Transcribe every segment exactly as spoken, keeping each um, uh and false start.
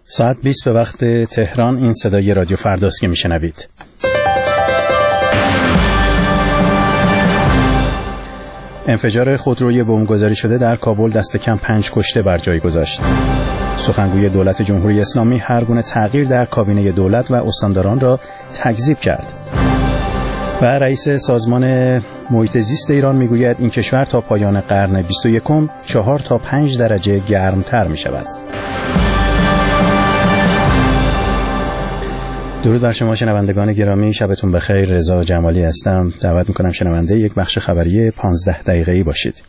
ساعت بیست به وقت تهران. این صدای رادیو فرداست که میشنوید. انفجار خودروی بمبگذاری شده در کابل دست کم پنج کشته بر جای گذاشت. سخنگوی دولت جمهوری اسلامی هر گونه تغییر در کابینه دولت و استانداران را تکذیب کرد. و رئیس سازمان محیط زیست ایران میگوید این کشور تا پایان قرن بیست و یکم چهار تا پنج درجه گرمتر می شود. درود بر شما شنوندگان گرامی، شبتون بخیر. رضا جمالی هستم. دعوت میکنم شنونده یک بخش خبری پانزده دقیقه‌ای باشید.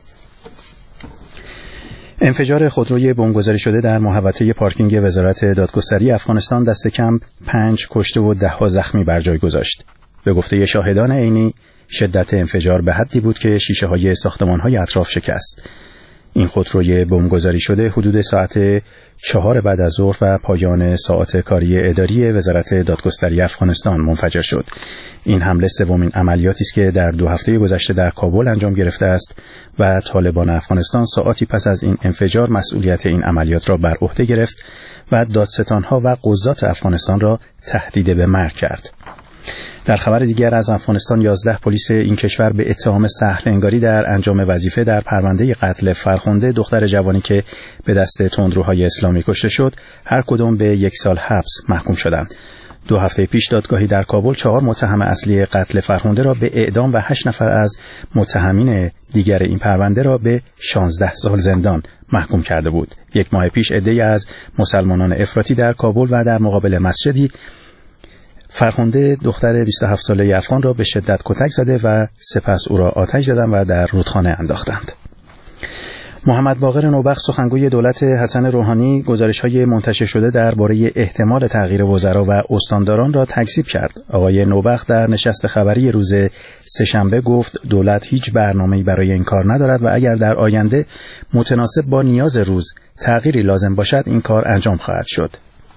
انفجار خودروی بمبگذاری شده در محوطه پارکینگ وزارت دادگستری افغانستان دست کم پنج کشته و ده ها زخمی بر جای گذاشت. به گفته شاهدان عینی شدت انفجار به حدی بود که شیشه های ساختمان های اطراف شکست. این خودروی بمبگذاری شده حدود ساعت چهار بعد از ظهر و پایان ساعات کاری اداری وزارت دادگستری افغانستان منفجر شد. این حمله سومین عملیاتی است که در دو هفته گذشته در کابل انجام گرفته است و طالبان افغانستان ساعاتی پس از این انفجار مسئولیت این عملیات را بر عهده گرفت و دادستانها و قضات افغانستان را تهدید به مرگ کرد. در خبر دیگر از افغانستان، یازده پلیس این کشور به اتهام سهل انگاری در انجام وظیفه در پرونده قتل فرخنده دختر جوانی که به دست تندروهای اسلامی کشته شد، هر کدام به یک سال حبس محکوم شدند. دو هفته پیش دادگاهی در کابل چهار متهم اصلی قتل فرخنده را به اعدام و هشت نفر از متهمین دیگر این پرونده را به شانزده سال زندان محکوم کرده بود. یک ماه پیش عده‌ای از مسلمانان افراطی در کابل و در مقابل مسجدی فرخنده دختر بیست و هفت ساله افغان را به شدت کتک زده و سپس او را آتش زدند و در رودخانه انداختند. محمد باقر نوبخت سخنگوی دولت حسن روحانی گزارش‌های منتشر شده درباره احتمال تغییر وزرا و استانداران را تکذیب کرد. آقای نوبخت در نشست خبری روز سه‌شنبه گفت دولت هیچ برنامه‌ای برای این کار ندارد و اگر در آینده متناسب با نیاز روز تغییری لازم باشد این کار انجام خواهد شد.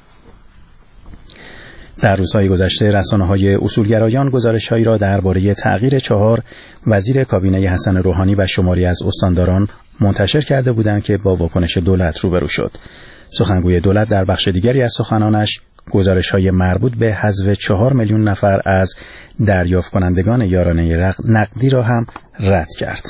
در روزهای گذشته رسانه‌های اصولگرایان گزارش‌هایی را درباره تغییر چهار وزیر کابینه حسن روحانی و شماری از استانداران منتشر کرده بودند که با واکنش دولت روبرو شد. سخنگوی دولت در بخش دیگری از سخنانش گزارش‌های مربوط به حذف چهار میلیون نفر از دریافت کنندگان یارانه نقدی را هم رد کرد.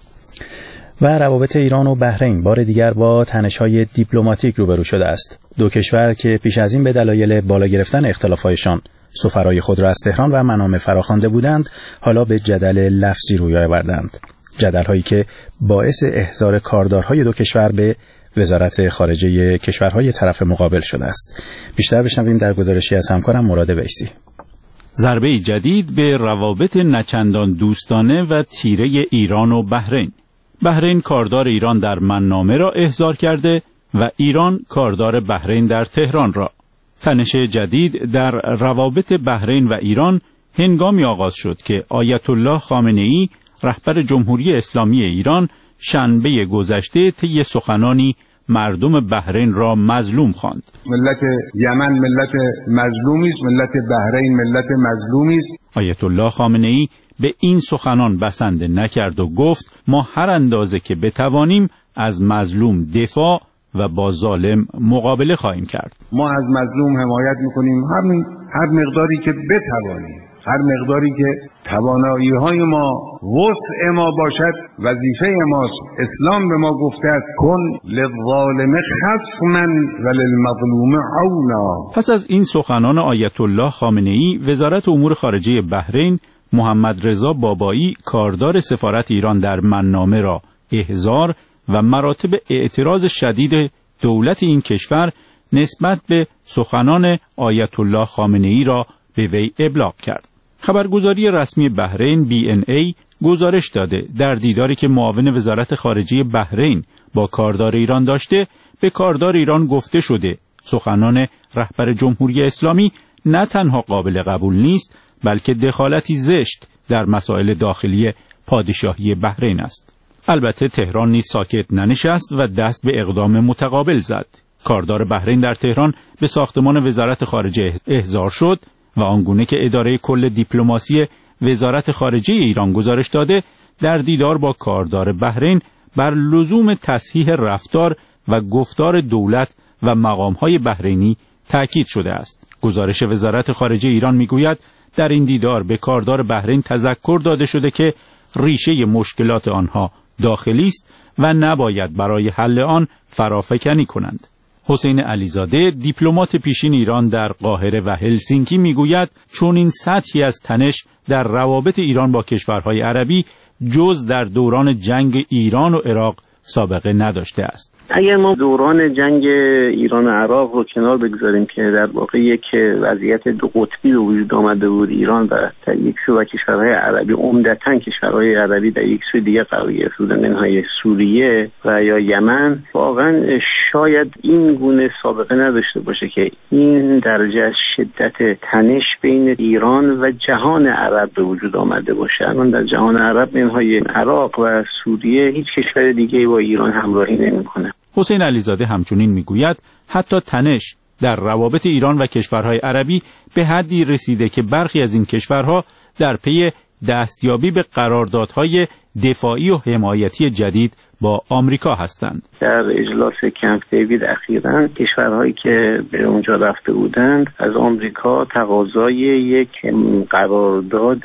و روابط ایران و بحرین بار دیگر با تنش‌های دیپلماتیک روبرو شده است. دو کشور که پیش از این به دلایل بالا گرفتن اختلاف‌هایشان سفرای خود را از تهران و منامه فراخوانده بودند، حالا به جدل لفظی روی آوردند. جدل‌هایی که باعث احضار کاردارهای دو کشور به وزارت خارجه کشورهای طرف مقابل شده است. بیشتر بشنویم در گزارشی از همکارم مراد ویسی. ضربه جدید به روابط نچندان دوستانه و تیره ایران و بحرین. بحرین کاردار ایران در منامه را احضار کرده و ایران کاردار بحرین در تهران را. تنش جدید در روابط بحرین و ایران هنگامی آغاز شد که آیت الله خامنه‌ای رهبر جمهوری اسلامی ایران شنبه گذشته طی سخنانی مردم بحرین را مظلوم خواند. ملت یمن ملت مظلومی است، ملت بحرین ملت مظلومی است. آیت الله خامنه‌ای به این سخنان بسنده نکرد و گفت ما هر اندازه که بتوانیم از مظلوم دفاع و با ظالم مقابله خواهیم کرد. ما از مظلوم حمایت میکنیم همین هر مقداری که بتوانیم، هر مقداری که توانایی های ما وسع ما باشد. وظیفه ماست. اسلام به ما گفته است کن للظالم خصما و للمظلوم عونا. پس از این سخنان آیت الله خامنه‌ای، وزارت امور خارجه بحرین محمد رضا بابایی کاردار سفارت ایران در منامه را احضار و مراتب اعتراض شدید دولت این کشور نسبت به سخنان آیت الله خامنه‌ای را به وی ابلاغ کرد. خبرگزاری رسمی بحرین بی ان ای گزارش داده در دیداری که معاون وزارت خارجه بحرین با کاردار ایران داشته، به کاردار ایران گفته شده سخنان رهبر جمهوری اسلامی نه تنها قابل قبول نیست، بلکه دخالتی زشت در مسائل داخلی پادشاهی بحرین است. البته تهران نیز ساکت ننشست و دست به اقدام متقابل زد. کاردار بحرین در تهران به ساختمان وزارت خارجه احضار شد و آنگونه که اداره کل دیپلماسی وزارت خارجه ایران گزارش داده، در دیدار با کاردار بحرین بر لزوم تصحیح رفتار و گفتار دولت و مقام‌های بحرینی تأکید شده است. گزارش وزارت خارجه ایران می‌گوید در این دیدار به کاردار بحرین تذکر داده شده که ریشه مشکلات آنها داخلی است و نباید برای حل آن فرافکنی کنند. حسین علیزاده دیپلمات پیشین ایران در قاهره و هلسینکی میگوید چون این سطحی از تنش در روابط ایران با کشورهای عربی جز در دوران جنگ ایران و عراق سابقه نداشته است. اگر ما دوران جنگ ایران و عراق رو کنار بگذاریم که در واقع یک وضعیت دو قطبی به وجود آمده بود، ایران و در یک سو و کشورهای عربی، عمدتاً کشورهای عربی در یک سو دیگه قرار گرفته بودن، منهای سوریه و یا یمن، واقعا شاید این گونه سابقه نداشته باشه که این درجه از شدت تنش بین ایران و جهان عرب به وجود آمده باشه. الان در جهان عرب منهای عراق و سوریه هیچ کشور دیگه با ایران همراهی نمی‌کنه. حسین علیزاده همچنین میگوید حتی تنش در روابط ایران و کشورهای عربی به حدی رسیده که برخی از این کشورها در پی دستیابی به قراردادهای دفاعی و حمایتی جدید با آمریکا هستند. در اجلاس کمپ دیوید اخیراً کشورهایی که به اونجا رفته بودند از آمریکا تقاضای یک قرارداد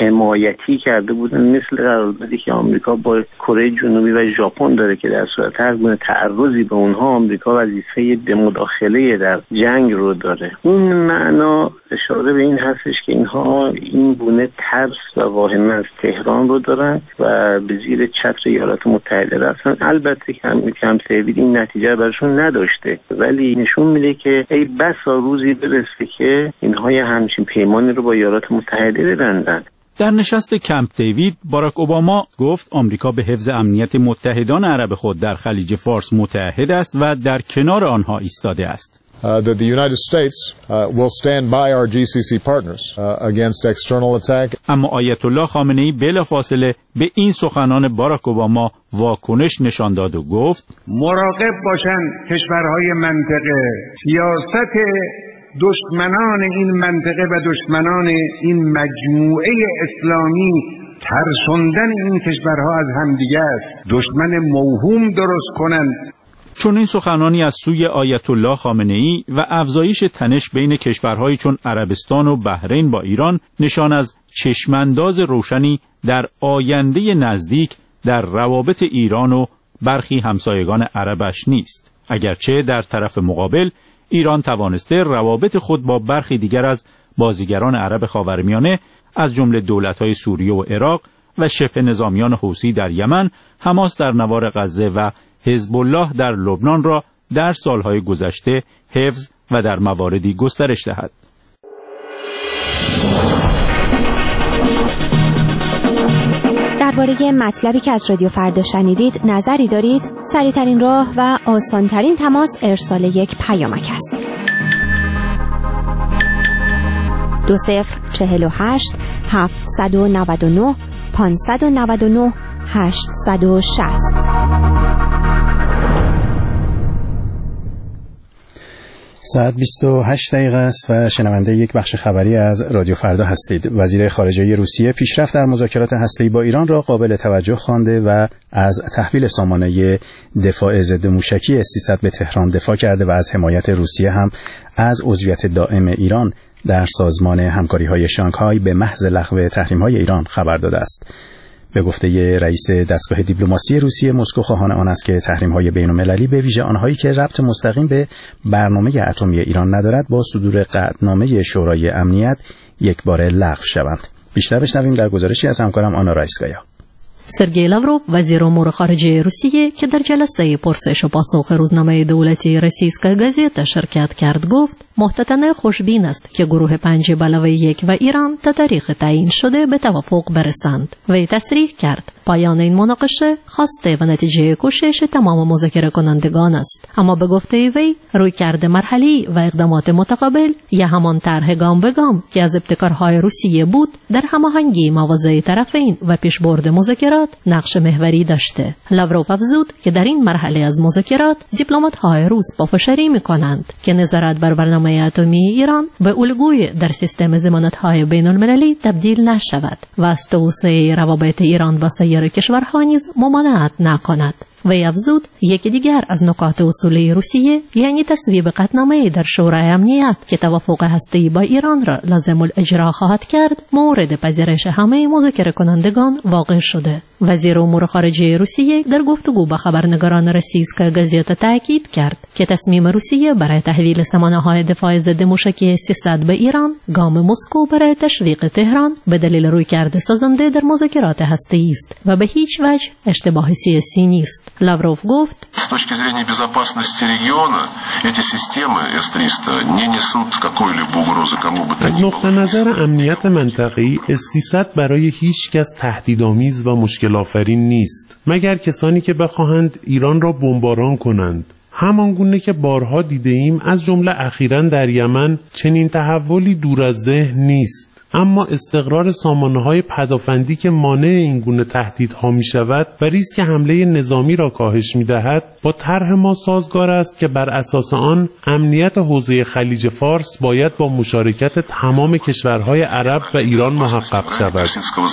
حمایتی کرده بودند، مثل قراردادی که آمریکا با کره جنوبی و ژاپن داره که در صورت هر گونه تعرضی به اونها آمریکا وظیفه مداخله در جنگ رو داره. این معنا اشاره به این هستش که اینها این گونه ترس و واهمه از تهران رو دارن و به زیر چتر ایالات متحده رفتن. البته که کمپ دیوید این نتیجه براشون نداشته، ولی نشون میده که ای بسا روزی برسه که اینها همچین پیمانی رو با ایالات متحده ببندن. در نشست کمپ دیوید باراک اوباما گفت آمریکا به حفظ امنیت متحدان عرب خود در خلیج فارس متحد است و در کنار آنها ایستاده است. Uh, that the United States uh, will stand by our جی سی سی partners uh, against external attack. اما آیت الله خامنه ای بلافاصله به این سخنان باراک اوباما واکنش نشان داد و گفت مراقب باشند کشورهای منطقه، سیاست دشمنان این منطقه و دشمنان این مجموعه اسلامی ترساندن این کشورها از همدیگه است. دشمن موهوم درست کنند. چون این سخنانی از سوی آیت الله خامنه ای و افزایش تنش بین کشورهایی چون عربستان و بحرین با ایران نشان از چشمانداز روشنی در آینده نزدیک در روابط ایران و برخی همسایگان عربش نیست، اگرچه در طرف مقابل ایران توانسته روابط خود با برخی دیگر از بازیگران عرب خاورمیانه از جمله دولت‌های سوریه و عراق و شبه نظامیان حوثی در یمن، حماس در نوار غزه و حزب الله در لبنان را در سالهای گذشته حفظ و در مواردی گسترش دهد. درباره مطلبی که از رادیو فردا شنیدید نظری دارید؟ سریع‌ترین راه و آسان‌ترین تماس ارسال یک پیامک است. دو صفر چهل و هشت هفتصد و نود و نه پانصد و نود و نه هشتصد و شصت. ساعت بیست و هشت دقیقه است و شنونده یک بخش خبری از رادیو فردا هستید. وزیر خارجه روسیه پیشرفت در مذاکرات هسته‌ای با ایران را قابل توجه خوانده و از تحویل سامانه دفاع ضد موشکی اس سیصد به تهران دفاع کرده و از حمایت روسیه هم از عضویت دائم ایران در سازمان همکاری‌های شانگهای به محض لغو تحریم‌های ایران خبر داده است. به گفته رئیس دستگاه دیپلماسی روسیه، مسکو خواهان آن است که تحریم‌های بین‌المللی به ویژه آنهایی که ربط مستقیم به برنامه اتمی ایران ندارد با صدور قطعنامه شورای امنیت یکباره لغو شوند. بیشتر بشنویم در گزارشی از همکارم آنا رایسکایا. سرگئی لاوروف وزیر امور خارجه روسیه که در جلسه پرسش و پاسخ روزنامه دولتی روسیسکا گازета شرکت کرد گفت محتاطانه خوشبین است که گروه پنج علاوه یک و ایران تا تاریخ تعیین شده به توافق برسند. وی تصریح کرد پایان این مناقشه خواسته و نتیجه کوشش تمام مذاکره کنندگان است، اما به گفته وی رویکرد مرحلی و اقدامات متقابل یا همان طرح گام به گام که از ابتکارهای روسیه بود در هماهنگی مواضع طرفین و پیشبرد مذاکرات نقش محوری داشته. لاوروف افزود که در این مرحله از مذاکرات دیپلمات‌های روس پافشاری می‌کنند که نظارت بر برنامه اتمی ایران به الگوی در سیستم ضمانت‌های بین‌المللی تبدیل نشود و از توسعه روابط ایران با سایر کشورها نیز ممانعت نکند. وی افزود یکی دیگر از نکات اصولی روسیه یعنی تصویب قطعنامه‌ای در شورای امنیت که توافق هسته‌ای با ایران را لازم الاجرا خواهد کرد مورد پذیرش همه مذاکره کنندگان واقع شده. وزیر امور خارجه روسیه در گفتگو با خبرنگاران روسیسکا گازета تاکید کرد که تصمیم روسیه برای تحویل سامانه‌های دفاع ضد موشکی سیصد به ایران گام مسکو برای تشویق تهران به دلیل رویکرد سازنده در مذاکرات هسته‌ای است و به هیچ وجه اشتباه سیاسی نیست. لاوروف گفت С точки зрения безопасности региона эти системы эс триста не несут какой-либо угрозы кому бы то ни было. از نقطه نظر امنیت منطقه‌ای اس سیصد برای هیچ کس تهدیدآمیز و مشکل آفرین نیست مگر کسانی که بخواهند ایران را بمباران کنند. همانگونه که بارها دیده ایم از جمله اخیراً در یمن چنین تحولی دور از ذهن نیست. اما استقرار سامانه‌های پدافندی که مانع این گونه تهدیدها می‌شود و ریسک حمله نظامی را کاهش می‌دهد با طرح ما سازگار است که بر اساس آن امنیت حوزه خلیج فارس باید با مشارکت تمام کشورهای عرب و ایران محقق شود.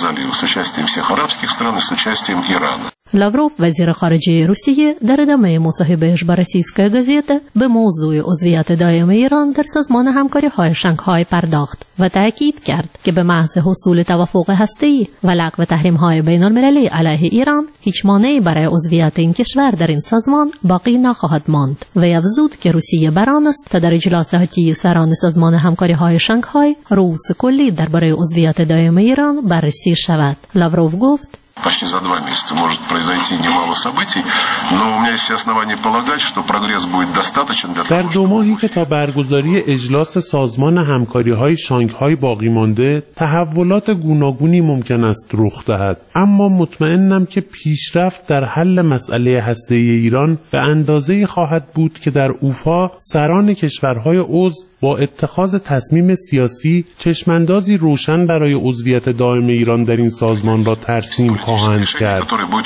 لاوروف وزیر خارجه روسیه در ادامه مصاحبه‌اش با روسیسکا گازeta به موضوع عضویت دائم ایران در سازمان همکاری‌های شانگهای پرداخت و تاکید کرد که به محض حصول توافق هسته‌ای و لغو تحریم‌های بین‌المللی علیه ایران هیچ مانعی برای عضویت این کشور در این سازمان باقی نخواهد ماند. و افزود که روسیه بر آن است تا در اجلاس هاتی سران سازمان همکاری‌های شانگهای رؤوس کلی درباره عضویت دائم ایران بررسی شود. لاوروف گفت Почти за два месяца может произойти немало событий, но у меня есть все основания полагать, что прогресс будет достаточен для того, در دو ماهی که تا برگزاری اجلاس سازمان همکاری‌های شانگهای باقی مانده، تحولات گوناگونی ممکن است رخ دهد. اما مطمئنم که پیشرفت در حل مسئله هسته‌ای ایران به اندازه‌ای خواهد بود که در اوفا سران کشورهای عضو با اتخاذ تصمیم سیاسی چشماندازی روشن برای عضویت دائم ایران در این سازمان را ترسیم خواهند کرد.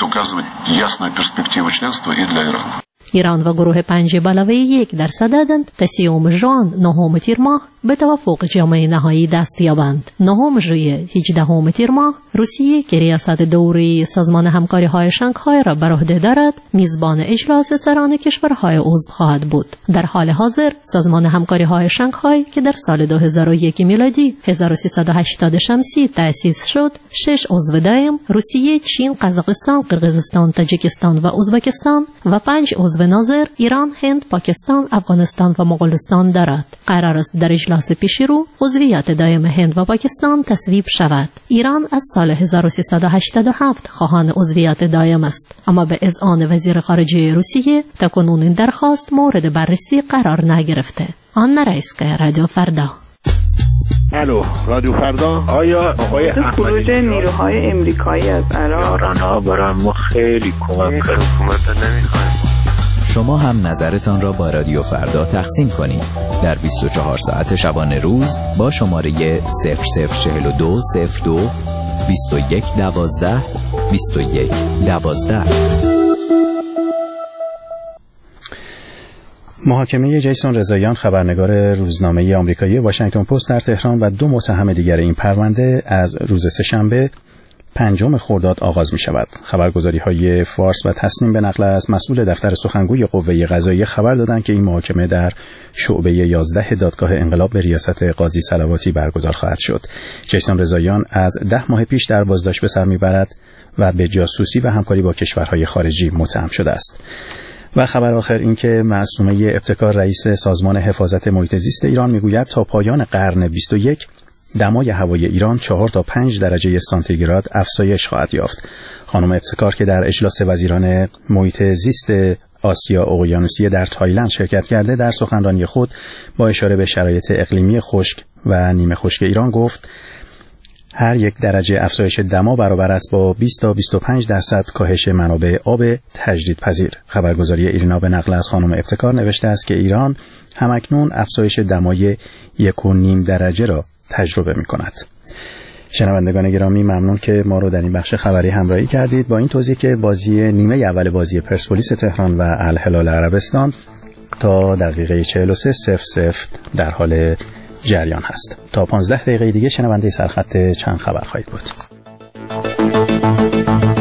ایران و گروه پنج علاوه یک در صددند تا سیوم ژوئن نهم تیر ماه به توافق جامعه نهایی دست یابند. نهم ژوئیه هجدهم تیر ماه روسیه که ریاست دوره سازمان همکاری‌های شانگهای را بر عهده دارد میزبان اجلاس سران کشورهای عضو خواهد بود. در حال حاضر سازمان همکاری‌های شانگهای که در سال دو هزار و یک میلادی هزار و سیصد و هشتاد شمسی تأسیس شد، شش عضو دائم روسیه، چین، قزاقستان، قرقیزستان، تاجیکستان و ازبکستان و پنج عضو ناظر ایران، هند، پاکستان، افغانستان و مغولستان دارد. قرار است در اجلاس پیشرو عضویت دائم هند و پاکستان تصویب شود. ایران از سال هزار و سیصد و هشتاد و هفت خواهان عضویت دائم است، اما به اذعان وزیر خارجه روسیه تاکنون این درخواست مورد بررسی قرار نگرفته. آنا رئیسکا، رادیو فردا. الو، رادیو فردا. آیا آقای خروج نیروهای امریکایی از عراق ایران‌ها برای ما خیلی کمک کرد. حکومت نمی‌خواد. شما هم نظرتان را با رادیو فردا تقسیم کنید در بیست و چهار ساعت شبانه روز با شماره صفر صفر چهل و دو صفر دو بیست و یک دوازده بیست و یک دوازده. محاکمه جیسون رضاییان خبرنگار روزنامه آمریکایی واشنگتن پست در تهران و دو متهم دیگر این پرونده از روز سه‌شنبه پنجم خرداد آغاز می شود. خبرگزاری های فارس و تسنیم به نقل از مسئول دفتر سخنگوی قوه قضاییه خبر دادند که این محاکمه در شعبه یازده دادگاه انقلاب به ریاست قاضی صلواتی برگزار خواهد شد. جیسون رضاییان از ده ماه پیش در بازداشت به سر میبرد و به جاسوسی و همکاری با کشورهای خارجی متهم شده است. و خبر آخر این که معصومه ابتکار رئیس سازمان حفاظت محیط زیست ایران میگوید تا پایان قرن بیست و یک دمای هوای ایران چهار تا پنج درجه سانتیگراد افزایش خواهد یافت. خانم ابتکار که در اجلاس وزیران محیط زیست آسیا اقیانوسیه در تایلند شرکت کرده در سخنرانی خود با اشاره به شرایط اقلیمی خشک و نیمه خشک ایران گفت هر یک درجه افزایش دما برابر است با بیست تا بیست و پنج درصد کاهش منابع آب تجدیدپذیر. خبرگزاری ایرنا به نقل از خانم ابتکار نوشته است که ایران همکنون افزایش دمای یک و نیم درجه را تجربه می کند. شنوندگان گرامی ممنون که ما رو در این بخش خبری همراهی کردید. با این توضیح که بازی نیمه اول بازی پرسپولیس تهران و الهلال عربستان تا دقیقه چهل و سه صفر صفر در حال جریان هست. تا پانزده دقیقه دیگه شنونده سرخط چند خبر خواهید بود.